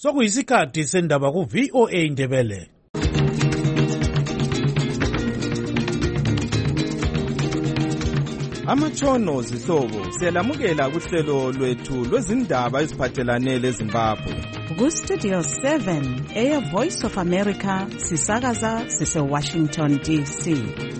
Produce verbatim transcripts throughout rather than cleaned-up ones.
Sokuyisikhathi sendaba ku V O A Indebele. Amatshono zihlobo siyalamukela kuhlelo lwethu lwezindaba eziphathelane leZimbabwe. Ku Studio seven, Air Voice of America, sisakaza sise Washington D C.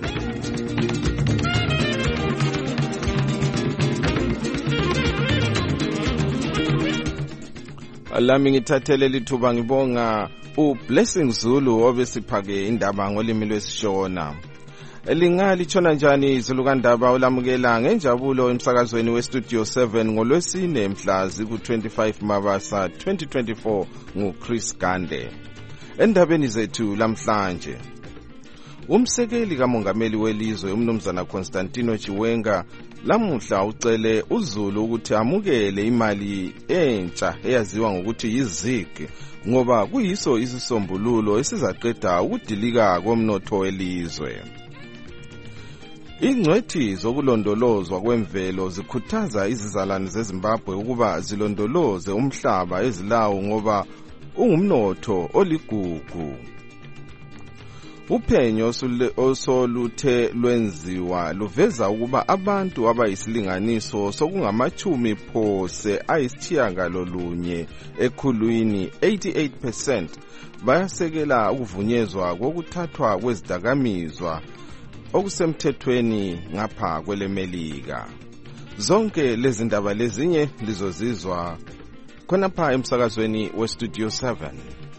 Lami ngithathele lithuba ngibonga uBlessing Zulu obesiphake indaba ngolimi lwesishona. Elingali tshona njani izulu kandaba ulamukela ngenjabulo emsakazweni weStudio seven ngolwesine mhla ziku twenty-five Mabasa twenty twenty-four nguChris Gande. Endabeni zethu lamhlanje, umsekeli kamongameli welizwe umnumzana Constantino Chiwenga lamuhla ucele uZulu ukuthi amukele imali entsha eyaziwa ngokuthi yiZIG ngoba kuyiso isisombululo esizaqeda ukudilika komnotho welizwe. Ingcwethi zokulondolozwa kwemvelo zikhuthaza izizalwane zeZimbabwe ukuba zilondoloze umhlaba ezilawo ngoba ungumnotho oligugu. Uphenyo osoluthe lwenziwa luveza ukuba abantu abayisilinganiso sokungamachumi phose ayisitshiyagalolunye ekhulwini eighty-eight percent bayasekela ukuvunyezwa kokuthathwa kwezidakamizwa okusemthethweni ngapha kwelemelika. Zonke lezi ndaba lezinye lizozizwa khonapha emsakazweni weStudio seven.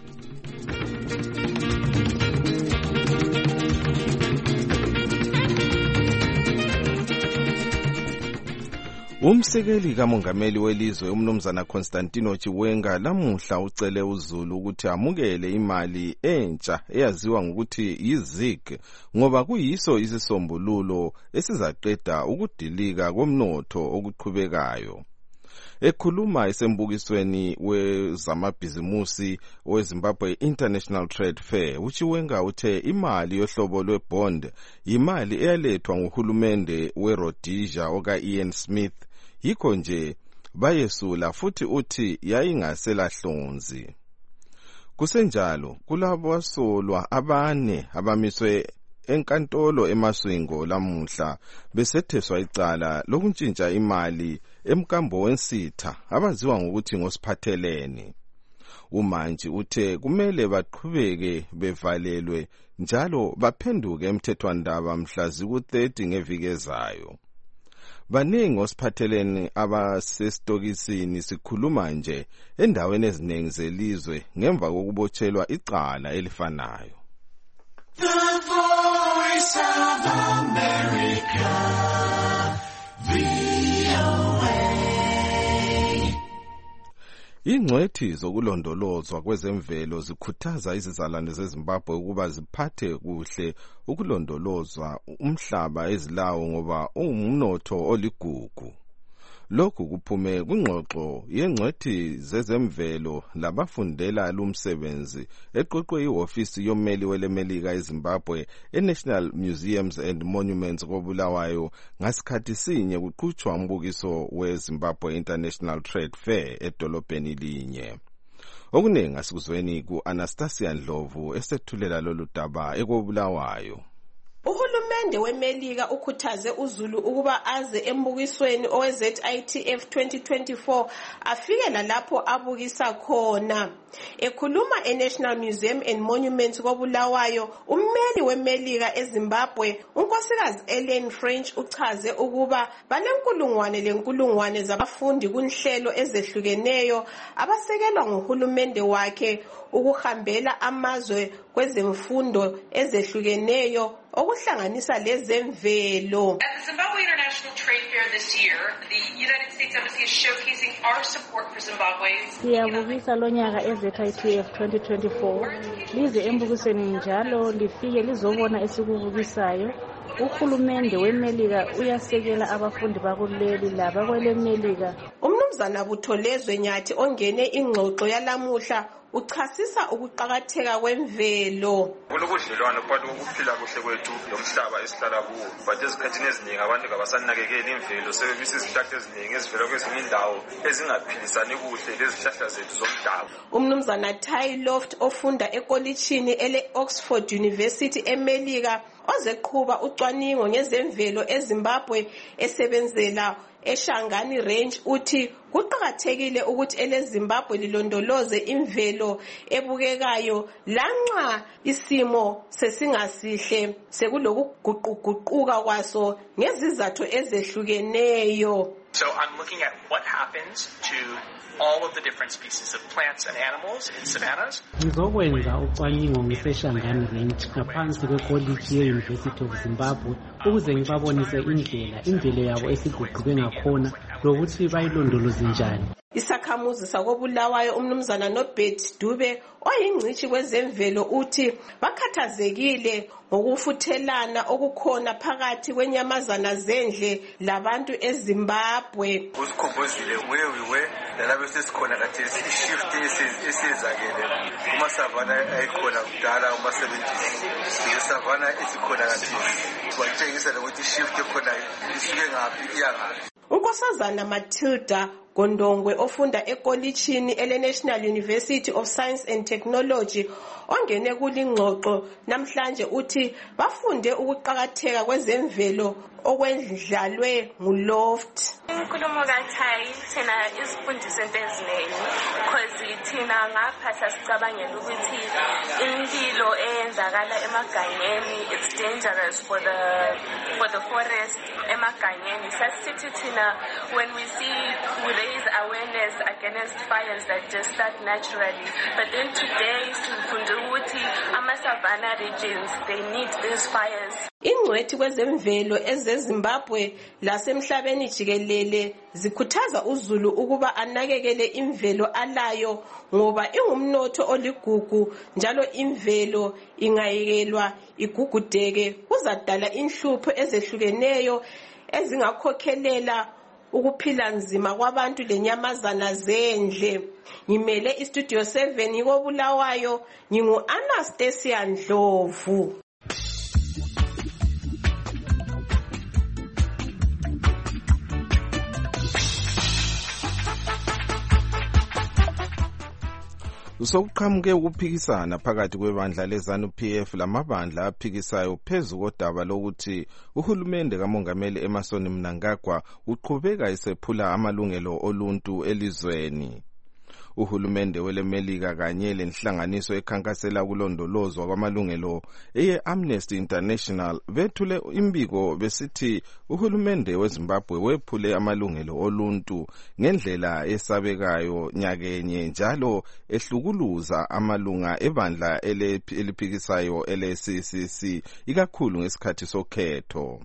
Umsekeli kamongameli welizwe umnumzana Constantino Chiwenga lamuhla ucele uZulu ukuthi amukele imali entsha eyaziwa ngokuthi yiZIG ngoba kuyiso isisombululo esizaqeda ukudilika komnotho okuqhubekayo. Ekhuluma esembukisweni wezamabhizimusi weZimbabwe International Trade Fair, uChiwenga uthe imali yohlobo lwebond yimali eyalethwa nguhulumende weRhodesia oka Ian Smith, yikho nje bayesula futhi uthi yayingaselahlonzi. Kusenjalo kulabo asolwa abane abamiswe enkantolo eMaswingo lamuhla besetheswa icala lokuntshintsha imali emkambo wensitha abaziwa ngokuthi ngosiphathelene. Umanji uthe kumele baqhubeke bevalelwe njalo baphenduke emthethwandaba mhla ziku thirty ngeviki ezayo. Baningi osiphathelene abasestokisini sikhuluma nje endaweni eziningi zelizwe ngemva kokubotshelwa icala elifanayo. The Voice of America, V O A. Ingcwethi zokulondolozwa kwezemvelo zikhuthaza izizalwane zeZimbabwe ukuba ziphathe kuhle ukulondolozwa umhlaba ezilawo ngoba ungumnotho oligugu. Lokhu kuphume kwingxoxo yengcwethi zezemvelo labafundela lumsebenzi eqoqwe ihofisi yommeli welemelika eZimbabwe eNational Museums and Monuments koBulawayo ngasikhathi sinye kuqhutshwa umbukiso weZimbabwe International Trade Fair edolobheni linye. Okuningi asikuzweni ku-Anastasia Ndlovu esethulela lolu daba ekoBulawayo. Uhulumende wemelika ukhuthaze uZulu ukuba aze embukisweni owe-Z I T F twenty twenty-four afikela lapho abukisa khona. Ekhuluma eNational Museum and Monuments koBulawayo, ummeli wemelika eZimbabwe unkosikazi Ellen French uchaze ukuba banenkulungwane lenkulungwane zabafundi kunhlelo ezehlukeneyo abasekelwa nguhulumende wakhe ukuhambela amazwe kwezemfundo ezehlukeneyo okuhlanganisa lezemvelo. At the Zimbabwe International Trade Fair this year, the United States Embassy is showcasing our support for Zimbabwe. Siyabukisa lonyaka e-Z I T F twenty twenty-four. Lize embukisweni njalo lifike lizobona esikubukisayo. uhulumende wemelika uyasekela abafundi bakuleli labakwele melika. Umnumzana Butholezwe Nyathi ongene ingxoxo yalamuhla uchasisa ukuqakatheka kwemvelo. Kulobudlelwano phakathi kokuphila kuhle kwethu lomhlaba esihlala kuwo. But ezikhathini eziningi abantu abasanakekeli imvelo, sebebisa izihlahla eziningi ezivela kwezinye indawo ezingaphilisani kuhle lezihlahla zethu zomdabu. Umnumzana Ty Loft ofunda ekolitshini ele Oxford University eMelika ozeqhuba ucwaningo ngezemvelo eZimbabwe esebenzela eShangani Range uthi kuqakathekile ukuthi eleZimbabwe lilondoloze imvelo ebukekayo lanxa isimo sesingasihle sekulokuguquguquka kwaso ngezizathu ezehlukeneyo. So I'm looking at what happens to all of the different species of plants and animals in savannas. Ngizokwenza ucwaningo ngeShangani Range ngaphansi kwekoliji ye-University of Zimbabwe ukuze ngibabonise indlela imvelo yabo esiguquke ngakhona lokuthi bayilondoloze njani. Isakhamuzi sakobulawayo umnumzana Nobert Dube oyingcishi kwezemvelo uthi bakhathazekile ngokufuthelana okukhona phakathi kwenyamazana zendle labantu eZimbabwe. Usikhombozile where we were nalabo sesikhona khathesi ishift esizakele kuma savana ayikhona kudala uma seventies isavana esikhona khathesi batshengisa ukuthi ishift ekhona isuke ngaphi iya ngaphi. Unkosazana Matilda Gondongwe ofunda ekolitshini ele National University of Science and Technology ongene kulingxoxo namhlanje uthi bafunde ukuqakatheka kwezemvelo okwendlalwe nguLoft. Inkulumo kaThayi thina isifundise into eziningi because thina ngapha sasicabangela ukuthi impilo eyenzakala emagangeni it's dangerous for the for the forest emagangeni. Sasithi thina when we see we raise awareness against fires that just start naturally, but then today sifunde ukuthi ama-savanna regions they need these fires. Ingcwethi kwezemvelo ezeZimbabwe lasemhlabeni jikelele zikhuthaza uZulu ukuba anakekele imvelo alayo ngoba ingumnotho oligugu njalo imvelo ingayekelwa igugudeke kuzadala inhlupho ezehlukeneyo ezingakhokhelela ukuphila nzima kwabantu lenyamazana zendle. Ngimele iStudio seven kobulawayo ngingu Anastasia Ndlovu. Sokuqhamuke ukuphikisana phakathi kwebandla leZANU-P F lamabandla aphikisayo phezu kodaba lokuthi uhulumende kamongameli Emmerson Mnangagwa uqhubeka esephula amalungelo oluntu elizweni. Uhulumende welemelika kanye lenhlanganiso ekhankasela kulondolozwa kwamalungelo eye Amnesty International bethule imbiko besithi uhulumende weZimbabwe wephule amalungelo oluntu ngendlela esabekayo nyakenye njalo ehlukuluza amalunga ebandla eliphikisayo ele-C C C ikakhulu ngesikhathi sokhetho.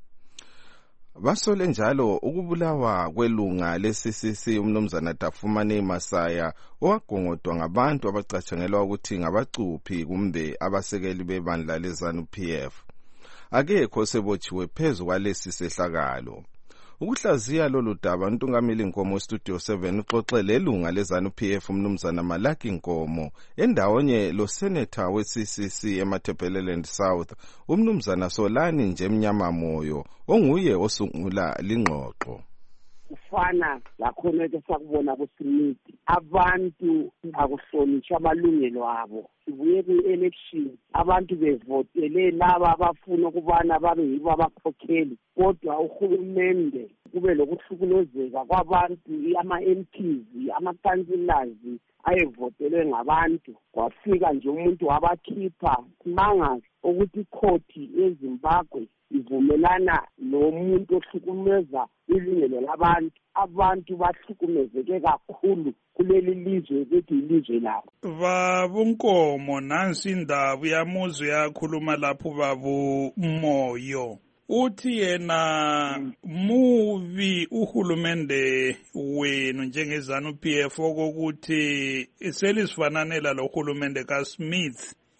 Basole njalo ukubulawa kwelunga le-C C C umnumzana Dafumane Masaya owagongodwa ngabantu abacatshangelwa ukuthi ngabacuphi kumbe abasekeli bebandla leZANU-P F. Akekho sebotshiwe phezu kwalesi sehlakalo. Ukuhlaziya lolu daba uNtungameli Nkomo Studio seven uxoxe lelunga leZANU-P F umnumzana Malaki Nkomo endawonye lo senator we-C C C eMatabeleland South umnumzana Solani Njemnyama Moyo onguye osungula lingxoxo. Ufana lakhona ke sakubona kuSmith abantu akuhlonishwa amalungelo abo sibuye ku-election abantu bevotele laba abafuna ukubana babe yibo abakhokheli kodwa uhulumende kube lokuhlukuluzeka kwabantu ama-M Ps ama-councillors ayevotelwe ngabantu kwafika nje umuntu wabakhipha simanga ukuthi ikhoti eZimbabwe ivumelana nomuntu ohlukumeza ilungelo labantu abantu bahlukumezeke kakhulu kuleli lizwe ukuthi ilizwe labo. Babu Nkomo nansi indaba yamuzwe yakhuluma lapho babu Moyo uthi yena muvi uhulumende wenu njengeZANU-P F okokuthi selisifananela lo hulumende kaSmith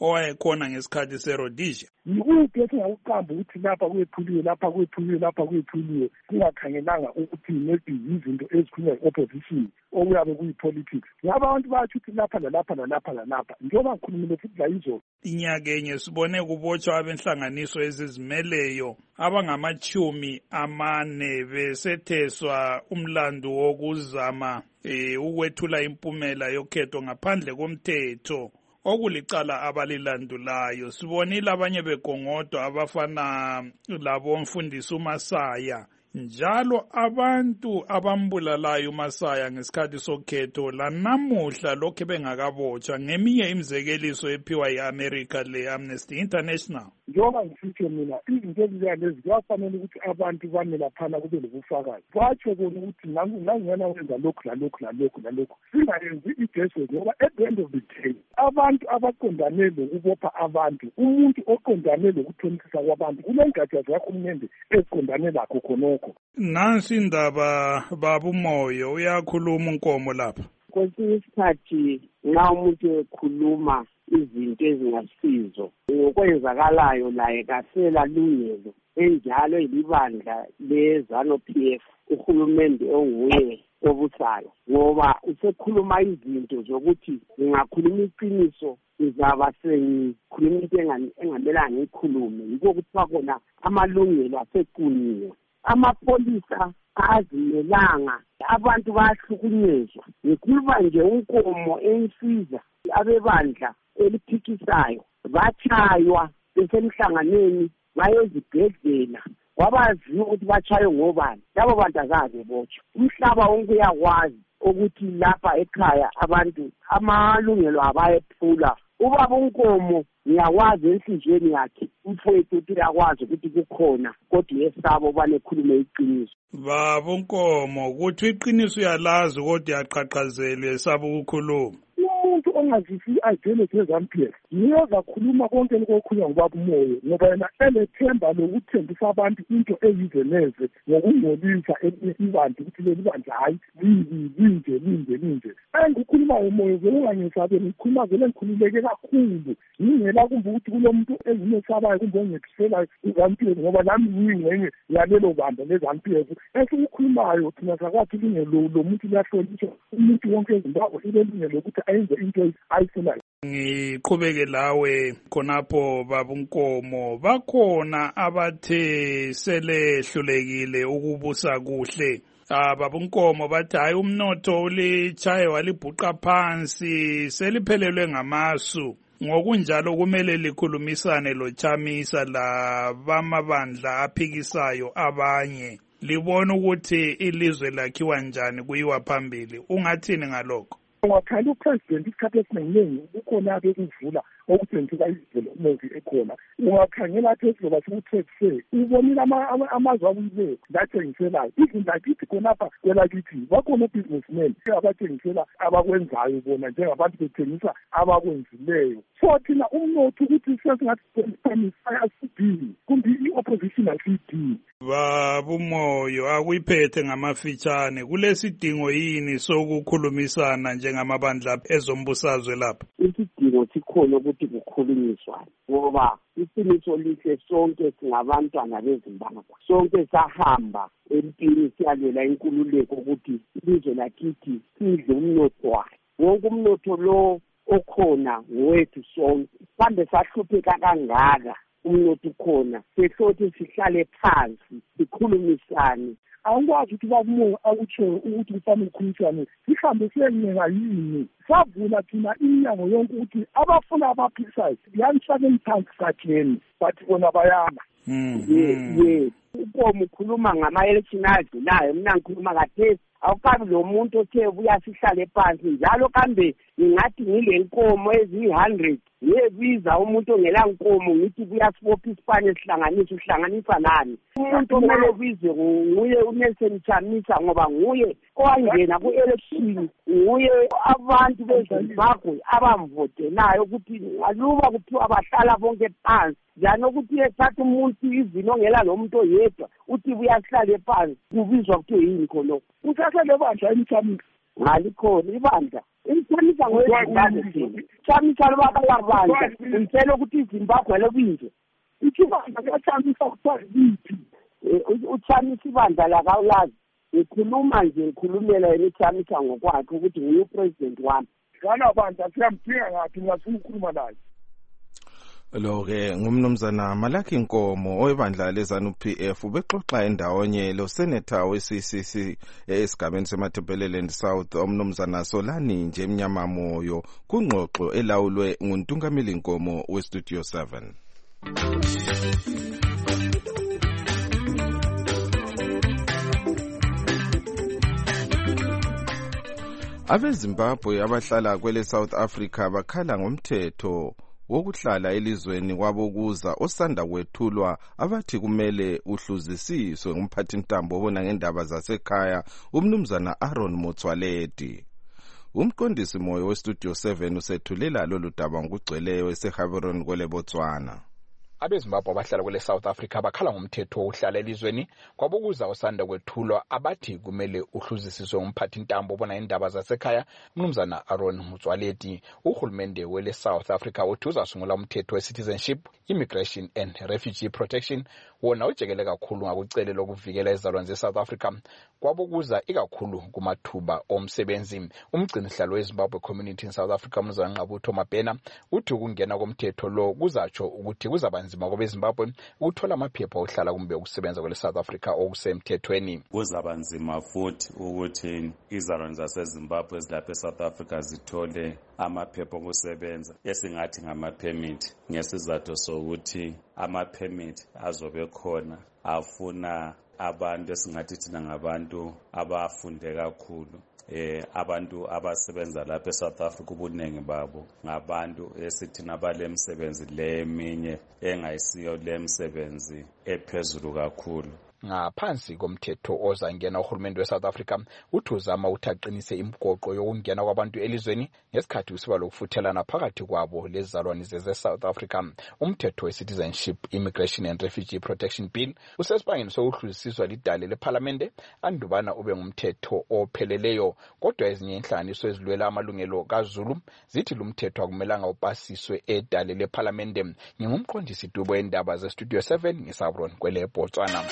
owayekhona ngesikhathi se-Rhodesia. Yikuphi esingakuqamba ukuthi lapha kwethuliwe lapha kwethuliwe lapha kwethuliwe singakhangelanga ukuthi maybe izinto ezikhulunywa yi-opposition okuyabe kuyi-politics. Ngaba abantu bayathi ukuthi lapha lalapha lalapha lalapha njengoba ngikhulumile futhi la izolo. Inyakenye sibone kubotshwa abenhlanganiso ezizimeleyo abangamachumi amane besetheswa umlando wokuzama eh, ukwethula impumela yokhetho ngaphandle komthetho okulicala abalilandulayo. Sibonile abanye begongodwa abafana labo mfundisi uMasaya, njalo abantu abambulalayo uMasaya ngesikhathi sokhetho lanamuhla lokho bengakabotshwa ngeminye imizekeliso ephiwa yi-America le Amnesty International. Njengoba ngisitsho mina izinto ezinjengezi kuyafanele ukuthi abantu bame laphana kube lobufakazi batsho bona ukuthi nangingena wenza lokhu lalokhu lalokhu lalokhu singayenzi igeso ngoba at the end of the day abantu abaqondane lokubopha abantu umuntu oqondane lokuthonisisa kwabantu kulengatsha zakahulumende eziqondane lakho khonokho. Nansi indaba baba uMoyo uyakhuluma uNkomo lapha. Kwesinye isikhathi nxa umuntu ekhuluma izinto ezingasizo ngokwenzakalayo laye kasela lungelo enjalo ilibandla lezanu P F uhulumende onguye obusayo ngoba usekhuluma izinto zokuthi ngingakhuluma iqiniso izaba sengikhuluma into engamelanga ngikhulume yiko kuthiwa khona amalungelo asequniwe. Amapolisa azimelanga abantu bayahlukunyezwa ngikhuluma nje uNkomo ensiza abebandla eliphikisayo batshaywa besemhlanganweni bayezibhedlela wabaziyo ukuthi batshaywe ngobani labo bantu azabe botshwa. Umhlaba wonke uyakwazi ukuthi lapha ekhaya abantu amalungelo abayephula. Ubaba uNkomo ngiyakwazi enhlizweni yakhe umfowethu ukuthi uyakwazi ukuthi kukhona kodwa yesabo banekhulume iqiniso. Baba uNkomo ukuthi iqiniso uyalazi kodwa yaqhaqhazelwe esaba ukukhuluma. Umuntu ongazisi ideology yezanu P F yiyo zakhuluma konke lokukhulunywa ngubaba uMoyo ngoba yena elethemba lokuthembisa abantu into eyizeneze ngokungcolisa ibandla ukuthi leli bandla hayi linje linje linje. Engikhuluma uMoyo zokungangisabe ngikhuluma vele ngikhululeke kakhulu ngingela kumbe ukuthi kulomuntu engimesabayo kumbe ongethusela izanu P F ngoba nami ngiyingcenye yalelo bandla lezanu P F esikukhulumayo thina sakwathi lingelo lo muntu liyahlonishwa umuntu wonke eZimbabwe ilelungelo ukuthi ayenze into ayifunayo. Ngiqhubeke lawe khonapho baba uNkomo bakhona abathe selehlulekile ukubusa kuhle. Ah baba uNkomo bathi hayi umnotho ulichaye walibhuqa phansi seliphelelwe ngamasu. Ngokunjalo kumele likhulumisane loChamisa labamabandla aphikisayo abanye libona ukuthi ilizwe lakhiwa njani kuyiwa phambili. Ungathini ngalokho? Wakhanda upresident isikhathi esiningi ukhona bekuvula okuthenjeka idevelopment ekhona. Ungakhangela athi esizoba sikuthethe ubonile amazwe abuyile lathengiselayo izinto akithi khonapha kwelakithi bakhona businessmen abathengisela abakwenzayo bona njengabantu bethengisa abakwenzileyo. So thina umnotho ukuthi sesingathi sayasidi kumbe i-opposition asidi. Baba uMoyo akuyiphethe ngamafitshane kulesidingo yini sokukhulumisana njengamabandla ezombusazwe lapha? Isidingo sikhona ukuthi kukhulunyiswane ngoba iqiniso lihle sonke singabantwana beZimbabwe sonke sahamba empini siyalwela inkululeko ukuthi ilizwe lakithi sidle umnotho wayo. Wonke umnotho lo okhona ngowethu sonke kambe sahlupheka kangaka umnotho khona sehlothi sihlale phansi sikhulumisane. Angikwazi ukuthi babumo akutsho ukuthi kufanele ukukhulumisane sihambe siyencenga yini savula thina iminyango yonke ukuthi abafuna abaphikisayo yanisane phansi sakheni bathi bona bayama. Ye uNkomo ukhuluma ngama-election adlulayo mina ngikhuluma kathesi awukabi lo muntu othe buya sihlale phansi njalo kambe ngingathi ngile nkomo eziyi-hundred yebiza umuntu ongela nkomo ngithi kuyasibopha isipane esihlanganisa uhlanganisa nani. Umuntu omele ubizwe nguye uNelson Chamisa ngoba nguye owangena ku-election nguye abantu beZimbabwe abamvotelayo ukuthi aluba kuthiwa bahlala bonke phansi njani ukuthi ethatha umuntu izini ongela nomuntu oyedwa uthi buyasihlale phansi kubizwa kuthiwe yini khonokho. Usasele bandla emthamisa ngalikhona ibandla Inchamisa ngozimbabwe. Chamisa lwakabandla. Ngicela ukuthi iZimbabwe lobinje. Ichibandla liyachamisa kuthiwa yiphi. Uchamisa ibandla lakawulazi. Ngikhuluma nje ngikhulumela yena ichamisa ngokwakhe ukuthi nguye upresident wami. Kana bandla siyamdinga ngathi ngafuna ukukhuluma naye. Lo-ke ngumnumzana Malaki Nkomo owebandla leZANU-P F ubexoxa endawonye lo senator we-C C C esigabeni seMatabeleland South umnumzana Solani nje Mnyama Moyo kungxoxo elawulwe nguNtungameli Nkomo we-Studio seven. AbeZimbabwe abahlala kwele South Africa bakhala ngomthetho wokuhlala elizweni kwabokuza osanda kwethulwa abathi kumele uhluzisiswe ngumphathintambo obona ngendaba zasekhaya umnumzana Aaron Motsoaledi. Umqondisi moyo we-Studio seven usethulela lolu daba ngokugcweleyo eseGaborone kwele Botswana. AbeZimbabwe abahlala kwele South Africa bakhala ngomthetho wokuhlala elizweni kwabokuza osanda kwethulwa abathi kumele uhluzisiswe umphathintambo obona indaba zasekhaya umnumzana Aaron Motsoaledi. Uhulumende wele South Africa uthi uzasungula umthetho we-citizenship, immigration and refugee protection wona ujekele kakhulu ngakucele lokuvikela izalwane ze-South Africa kwabokuza ikakhulu kumathuba omsebenzi. Umgcinihlalo weZimbabwe community in South Africa umnumzana Nqabutho Mabhena uthi ukungena komthetho lo kuzatsho ukuthi kuzabanzima kwabeZimbabwe ukuthola amaphepha ohlala kumbe ukusebenza kwele South Africa okusemthethweni. Kuzabanzima futhi ukuthi izalwane zaseZimbabwe ezilapha eSouth Africa zithole amaphepha okusebenza esingathi ngama-permit ngesizathu sokuthi ama-permit azobe khona afuna abantu esingathi thina ngabantu abafunde kakhulu. Eh abantu abasebenza lapha eSouth Africa ubuningi babo ngabantu esithina balemsebenzi leminye engayisiyo lemsebenzi ephezulu kakhulu. Ngaphansi komthetho ozangena uhulumende weSouth Africa uthi uzama uthaqinise imigoqo yokungena kwabantu elizweni ngesikhathi usiba lokufuthelana phakathi kwabo lezalwane ze-South Africa. Umthetho we-citizenship, immigration and refugee protection bill usesibangeni sokuhluzisiswa lidale leParlamente andubana ube ngumthetho opheleleyo, kodwa ezinye inhlanganiso ezilwela amalungelo kaZulu zithi lumthetho akumelanga upasiswe edale leParlamente. Ngingumqondisi Dubo endaba ze-Studio seven ngisabroni kwele Botswana.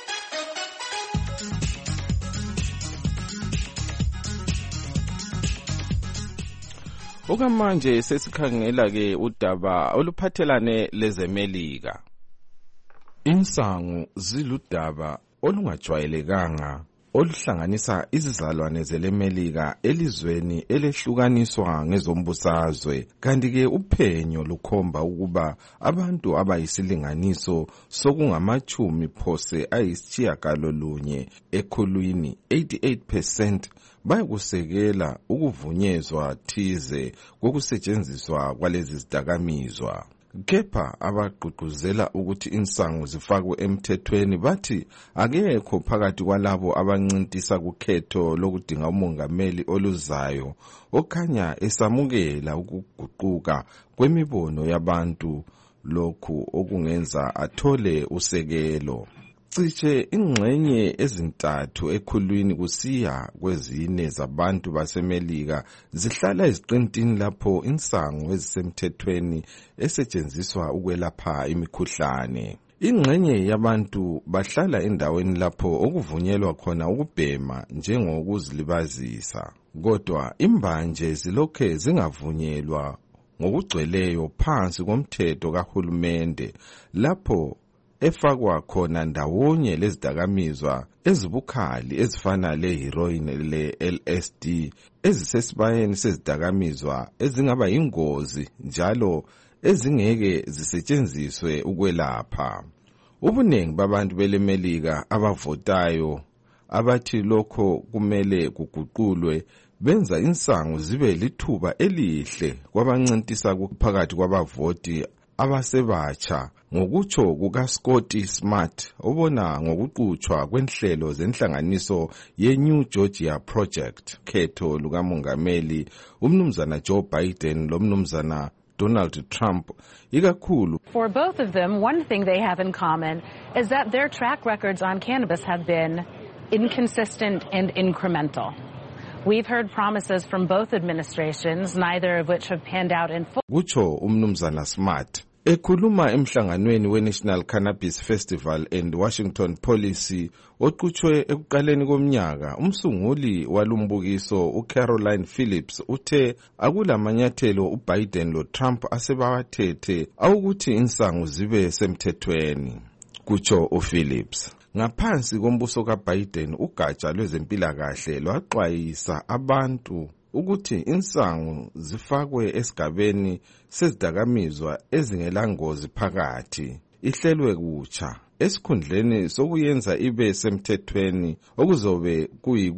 Okamanje sesikhangela ke udaba oluphathelane lezemelika. Insangu ziludaba olungajwayelekanga oluhlanganisa izizalwane zelemelika elizweni elehlukaniswa ngezombusazwe, kanti ke uphenyo lukhomba ukuba abantu abayisilinganiso sokungamachumi phose ayisitshiyagalolunye ekhulwini eighty-eight percent bayakusekela ukuvunyezwa thize kokusetshenziswa kwalezi zidakamizwa. Kepha abagqugquzela ukuthi insangu zifakwe emthethweni bathi akekho phakathi kwalabo abancintisa kukhetho lokudinga umongameli oluzayo okhanya esamukela ukuguquka kwemibono yabantu, lokhu okungenza athole usekelo. Cishe ingxenye ezintathu ekhulwini kusiya kwezine zabantu basemelika zihlala eziqintini lapho insangu ezisemthethweni esetshenziswa ukwelapha imikhuhlane. Ingxenye yabantu bahlala endaweni lapho okuvunyelwa khona ukubhema njengokuzilibazisa, kodwa imbanje zilokhe zingavunyelwa ngokugcweleyo phansi komthetho kahulumende lapho efakwa khona ndawonye lezidakamizwa ezibukhali ezifana le-heroin le-L S D ezisesibayeni sezidakamizwa ezingaba yingozi njalo ezingeke zisetshenziswe ukwelapha. Ubuningi babantu belemelika abavotayo abathi lokho kumele kuguqulwe benza insangu zibe lithuba elihle kwabancintisa kuphakathi kwabavoti abasebatsha, ngokutsho kukaScotty Smart obona ngokuqhutshwa kwenhlelo zenhlanganiso ye-New Georgia Project khetho lukamongameli umnumzana Joe Biden lomnumzana Donald Trump ikakhulu. For both of them, one thing they have in common is that their track records on cannabis have been inconsistent and incremental. We've heard promises from both administrations, neither of which have panned out in full. Kucho umnumzana Smart. Ekhuluma emhlanganweni we-National Cannabis Festival and Washington Policy oqhutshwe ekuqaleni komnyaka, umsunguli walumbukiso uCaroline Phillips uthe akulamanyathelo uBiden loTrump asebawathethe awukuthi insangu zibe semthethweni. Kutsho uPhillips. Ngaphansi kombuso kaBiden ugatsha lwezempilakahle lwaxwayisa abantu ukuthi insangu zifakwe esigabeni sezidakamizwa ezingelangozi phakathi, ihlelwe kutsha esikhundleni sokuyenza ibe semthethweni okuzobe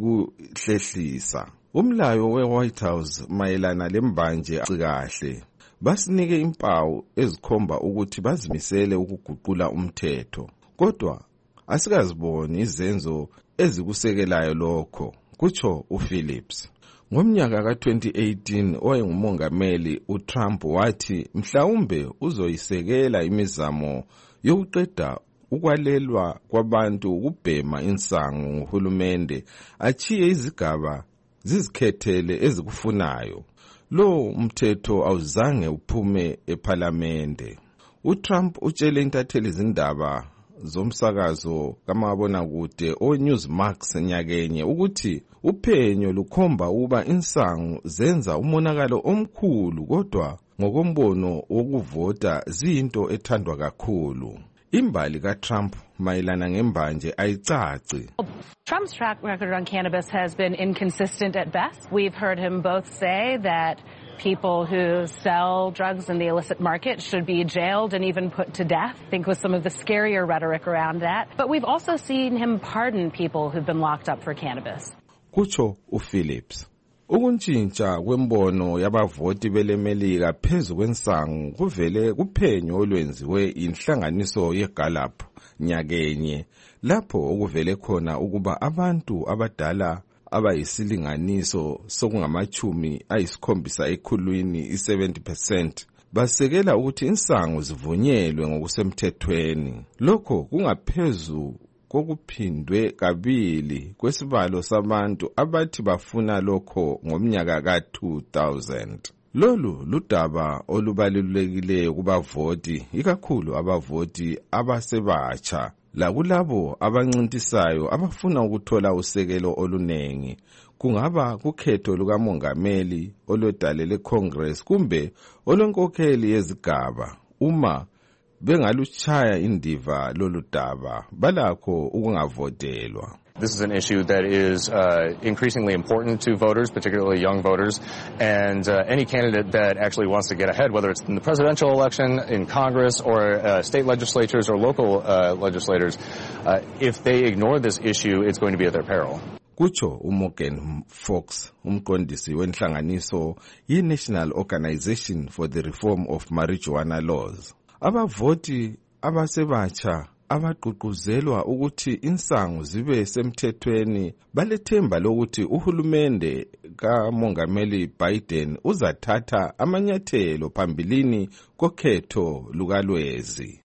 kuyikuhlehlisa. Umlayo we-White House mayelana lembanje kahle basinike impawu ezikhomba ukuthi bazimisele ukuguqula umthetho, kodwa asikaziboni izenzo ezikusekelayo lokho, kutsho uPhillips. Ngomnyaka ka twenty eighteen owayengumongameli uTrump wathi mhlawumbe uzoyisekela imizamo yokuqeda ukwalelwa kwabantu ukubhema insangu nguhulumende achiye izigaba zizikhethele ezikufunayo. Lo mthetho awuzange uphume eParliamente. uTrump utshele intatheli izindaba zomsakazo kamabonakude oNewsmax nyakenye ukuthi uphenyo lukhomba ukuba insangu zenza umonakalo omkhulu, kodwa ngokombono wokuvota ziyinto ethandwa kakhulu. Imbali kaTrump mayelana ngembanje ayicaci. Trump's track record on cannabis has been inconsistent at best. We've heard him both say that people who sell drugs in the illicit market should be jailed and even put to death, I think with some of the scarier rhetoric around that. But we've also seen him pardon people who've been locked up for cannabis. Kucho uPhillips. Ukuntshintsha kwembono yabavoti belemelika phezu kwensangu kuvele kuphenyo olwenziwe inhlanganiso yeGallup nyakenye, lapho okuvele khona ukuba abantu abadala abayisilinganiso sokungamachumi ayisikhombisa ekhulwini i-seventy percent basekela ukuthi insangu zivunyelwe ngokusemthethweni. Lokho kungaphezu kokuphindwe kabili kwesibalo sabantu abathi bafuna lokho ngomnyaka ka two thousand. Lolu ludaba olubalulekileyo kubavoti, ikakhulu abavoti abasebatsha lakulabo abancintisayo abafuna ukuthola usekelo olunengi, kungaba kukhetho lukamongameli olwedalele Congress kumbe olwenkokheli yezigaba. Uma bengaluchaya indiva lolu daba balakho ukungavotelwa. This is an issue that is uh, increasingly important to voters, particularly young voters, and uh, any candidate that actually wants to get ahead, whether it's in the presidential election, in Congress, or uh, state legislatures or local uh, legislators, uh, if they ignore this issue, it's going to be at their peril. Kucho uMorgan Fox, umqondisi wenhlanganiso ye-National Organization for the Reform of Marijuana Laws. Abavoti abasebatsha abagqugquzelwa ukuthi insangu zibe semthethweni balethemba lokuthi uhulumende kamongameli Biden uzathatha amanyathelo phambilini kokhetho lukalwezi.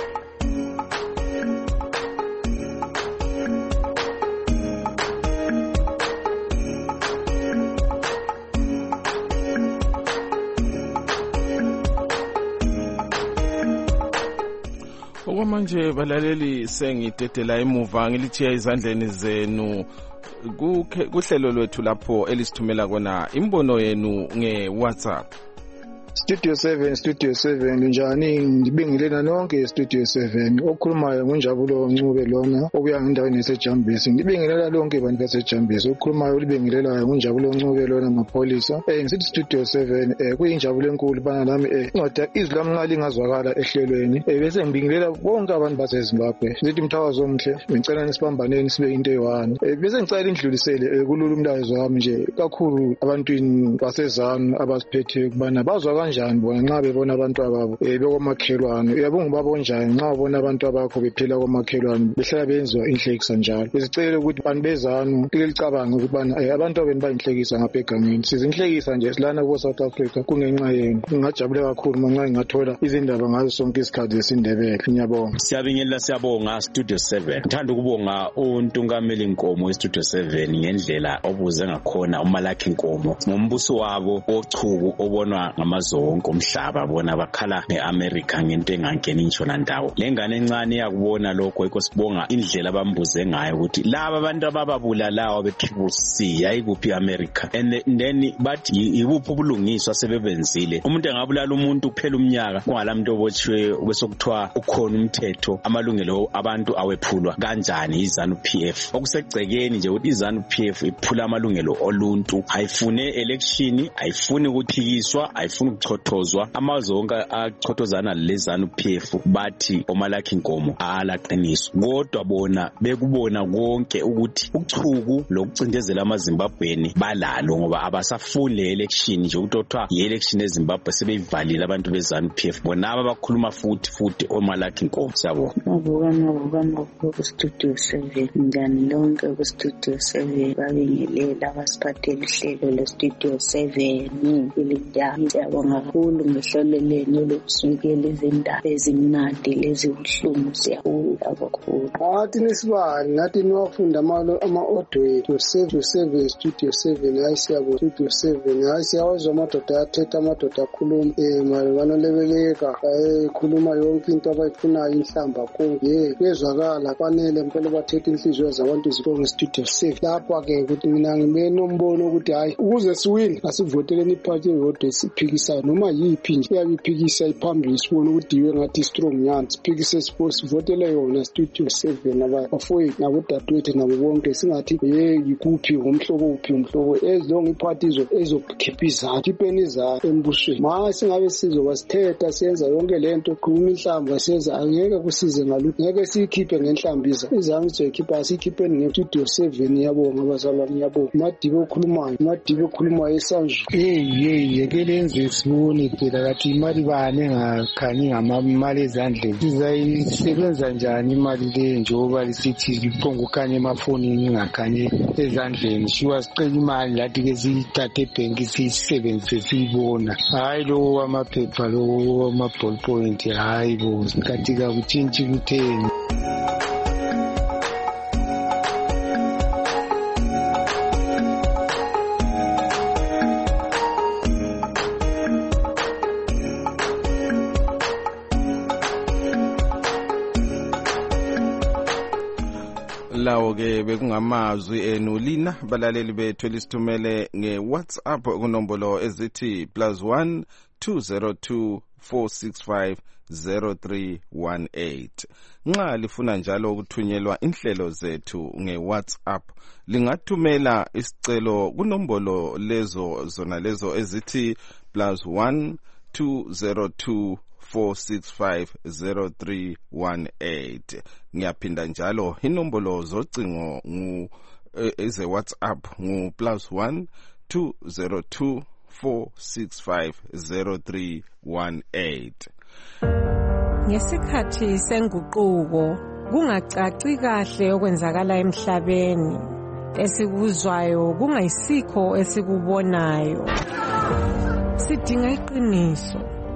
Okwamanje balaleli sengitetela emuva ngilitshiya izandleni zenu kuhlelo lwethu lapho elisithumela kona imbono yenu nge-WhatsApp. Studio seven, Studio seven, njani ngibingelena nonke Studio seven. Okhulumayo ngunjabulo Ncube lona obuya ngendaweni yaseJambisi. Ngibingelela lonke bantu baseJambisi. Okhulumayo libingelelayo ngunjabulo Ncube lona mapholisa. Eh ngisithi Studio seven eh kuyinjabulo enkulu bana nami eh ngoda izwi lamnqali ngazwakala ehlelweni. Eh bese ngibingelela bonke abantu baseZimbabwe. Ngithi mthawazo omhle. Ngicela nisibambaneni sibe into eyi-one. Eh bese ngicela indlulisele kulolu umlayezo wami nje kakhulu abantwini basezanu abasiphethe kubana bazwa kanjani bona nxa bebona abantu ababo bekomakhelwane uyabonga babonjani nxa ubona abantu abakho bephila komakhelwane behlala benziwa inhlekisa njalo besicela ukuthi bantu bezanu lilicabanga ukubana abantu abeni bayinhlekisa ngapha egangeni sizinhlekisa nje silana kubo South Africa kungenxa yenu ngingajabule kakhulu manxa ngingathola izindaba ngazo sonke isikhathi zesindebele ngiyabonga siyabingelela siyabonga Studio seven ngithanda ukubonga uNtungameli Nkomo weStudio seven ngendlela obuze ngakhona uMalaki Nkomo ngombuso wabo ochuku obonwa ngamazonke omhlaba bona bakhala ngeAmerica ngento engangeni intshona ndawo lengane encane yakubona lokho yikho sibonga indlela abambuze ngayo ukuthi laba abantu abababulalawa be-Triple C ayikuphi America and then bathi yibuphi ubulungiswa sebebenzile umuntu engabulala umuntu kuphela umnyaka kungalamuntu obotshiwe besokuthiwa ukhona umthetho amalungelo abantu awephulwa kanjani iZANU P F okusegcekeni nje ukuthi iZANU P F iphula amalungelo oluntu ayifune election ayifuni ukuphikiswa ayifuni ukuchothozwa amazonke achothozana leZANU P F bathi oMalaki Nkomo alaqiniso kodwa bona bekubona konke ukuthi uchuku lokucindezela amaZimbabweni balalo ngoba abasafuni election nje ukuthiwa i-election eZimbabwe sebeyivalile abantu beZANU P F bona abakhuluma futhi futhi oMalaki Nkomo siyabona ngokubona ngokubona ku-Studio seven njani lonke ku-Studio seven babingelela abasiphathele uhlelo le-Studio seven ilindawo siyabonga kakhulu ngehloleleni lokusukela izindaba ezimnandi lezibuhlungu siyabonga kakhulu athi nisibani nathi niwafunda ama-audio ethu Studio seven Studio seven hayi siyabonga Studio seven hayi siyawazwa amadoda athetha amadoda akhuluma um malungana lebeleka khuluma yonke into abayifunayo inhlamba konke ye kwezwakala fanele mpela bathethe inhliziyo zabantu zibonge Studio seven lapha-ke ukuthi mina ngibenombono ukuthi hayi ukuze siwini asivoteleni iphathi eyodwa esiphikisayo noma yiphi nje uyabe iphikisa iphambili sibone ukuthi iwe ngathi strong nyani siphikise sivotele yona Studio seven abafowethu nabodadewethu nabo bonke singathi ye yikuphi ngomhlobo uphi umhlobo ezilonga iphathi izo ezokhipha izathu khipheni izathu embusweni ma singabe sizoba sithetha siyenza yonke lento khuluma inhlamba senza angeke kusize ngalutho ngeke siyikhiphe ngenhlambiza izami sizoyikhipha asiyikhipheni nge-Studio seven yabonga abazalwane yabonga madibe okhulumayo madibe okhulumayo esanjwe yeyi yeyi yekelenze sibone phela kathi imali bani engakhanyi ngamamali ezandleni sizayisebenza njani imali le njengoba lisithi liphonga ukanye emafonini ingakhanyi ezandleni shiwa sicela imali lathi-ke siyithathe ebhenki siyisebenzise siyibona hayi lo amaphepha lo ama-ball point hayi bo kathi kakutshintshi kutheni lawo ke bekungamazwi enu lina balaleli bethu elisithumele nge-WhatsApp kunombolo ezithi plus one two zero two four six five zero three one eight. Nxa lifuna njalo ukuthunyelwa inhlelo zethu nge-WhatsApp lingathumela isicelo kunombolo lezo zona lezo ezithi plus one two zero two four six five zero three one eight. Ngiyaphinda njalo inombolo zocingo ngu eze WhatsApp ngu plus one two zero two four six five zero three one eight. Ngesikhathi senguquko kungacaci kahle okwenzakala emhlabeni esikuzwayo kungayisikho esikubonayo sidinga iqiniso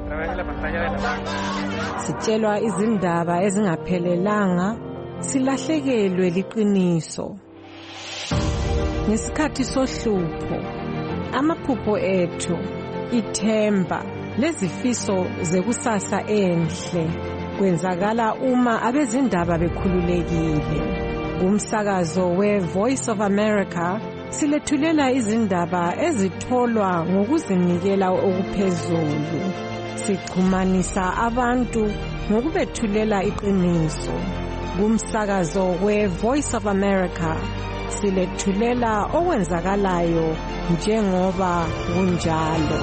sitshelwa izindaba ezingaphelelanga silahlekelwe liqiniso ngesikhathi sohlupho amaphupho ethu ithemba lezifiso zekusasa enhle kwenzakala uma abezindaba bekhululekile kumsakazo we-Voice of America silethulela izindaba ezitholwa ngokuzinikela okuphezulu sichumanisa abantu ngokubethulela iqiniso kumsakazo we-Voice of America silethulela okwenzakalayo njengoba kunjalo.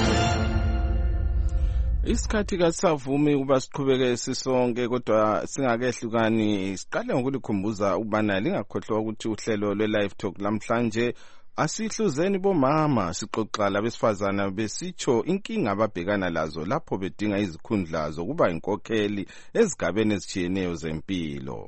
Isikhathi kasavumi uba siqhubeke sisonke kodwa singakehlukani siqale ngokulikhumbuza ubana lingakhohlwa ukuthi uhlelo lwe-Live Talk lamhlanje Asihluzeni bomama siqoqa labesifazana besitsho inkinga ababhekana lazo lapho bedinga izikhundla zokuba inkokheli ezigabeni ezitshiyeneyo zempilo.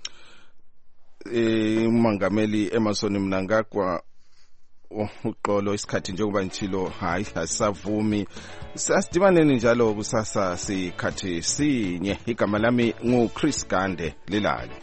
Umongameli Emmerson Mnangagwa uqolo isikhathi njengoba nchilo hayi asavumi sasidibaneni njalo kusasa sikhathi sinye. Igama lami ngu Chris Gande lelale.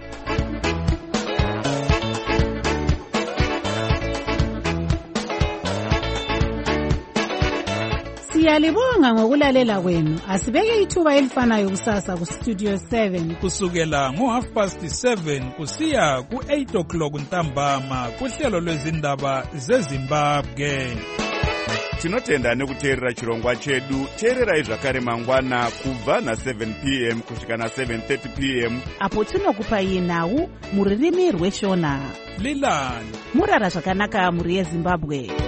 Siyalibonga ngokulalela kwenu. Asibeke ithuba elifanayo kusasa ku Studio seven kusukela ngo half past seven kusiya ku eight o'clock ntambama kuhlelo lwezindaba zeZimbabwe. Tinotenda nekuteerera chirongwa chedu. Teererai zvakare mangwana kubva na seven p m kusvika na seven thirty p m apo tinokupai nhau muririmi rweshona. Lilani murara zvakanaka muri yeZimbabwe.